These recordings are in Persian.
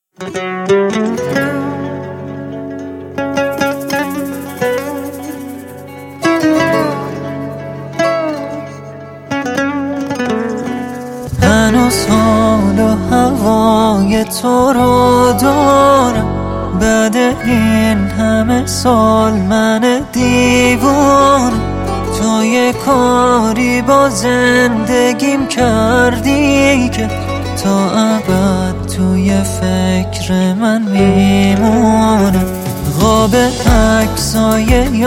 هنوز حال و هوای تو رو دارم، بعد این همه سال من دیوانه. تو یه کاری با زندگیم کردی که تا ابد توی فکر من میمونه. قاب عکسای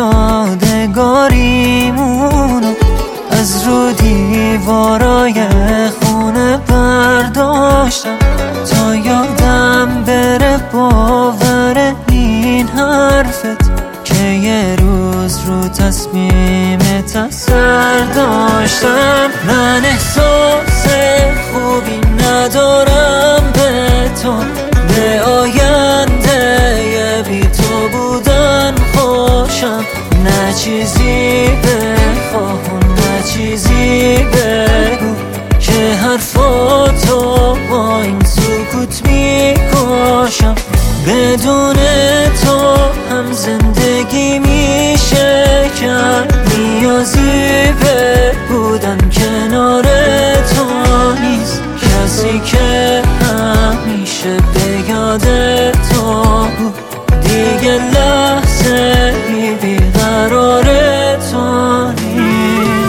یادگاریمونو از رو دیوارای خونه برداشتم تا یادم بره باور این حرفت که یه روز رو تصمیمت اثر داشتم. من احساس خوبی ندارم به تو، به آینده بی تو بودن خوشم. نه چیزی بخواه نه چیزی بگو که حرفاتو با این سکوت میکشم. بدون تو هم زندگی میشه کرد، نیازی به بودن کنار تو نیست. کسی که همیشه به یاد تو بود دیگه لحظه بیقرار تو نیست.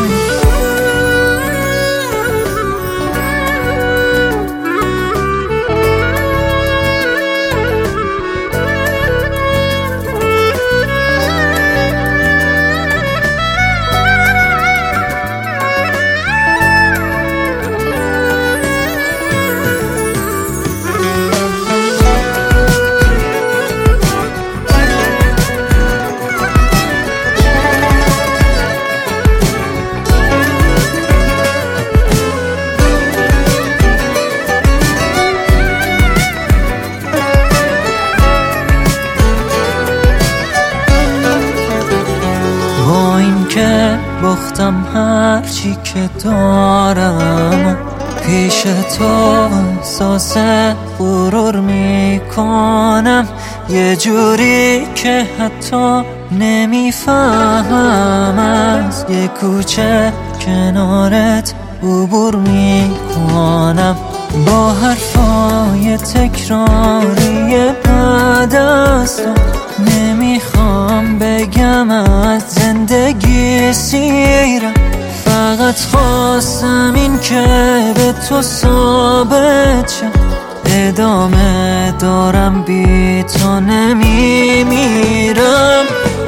با این که باختم هرچی که دارم، پیش تو احساس غرور میکنم. یه جوری که حتی نمیفهمم از یه کوچه کنارت عبور میکنم. با حرفای تکراری بعد از تو نمیخوام بگم از زندگی سیرم، فقط خواستم این که به تو ثابت شم. ادامه دارم بی تو نمیمیرم.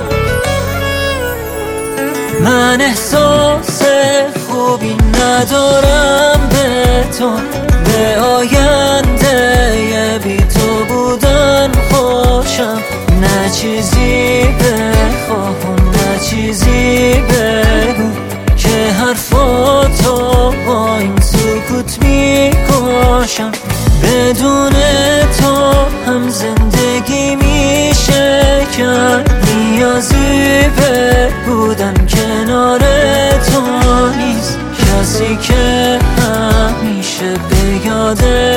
من احساس خوبی ندارم به تو، به آینده بی تو بودن خوشم. نه چیزی بخواه نه چیزی بگو که حرفاتو با این سکوت میکشم. بدون تو هم زندگی میشه کرد، نیازی به بودن کنار تو نیست. کسی که همیشه به یاد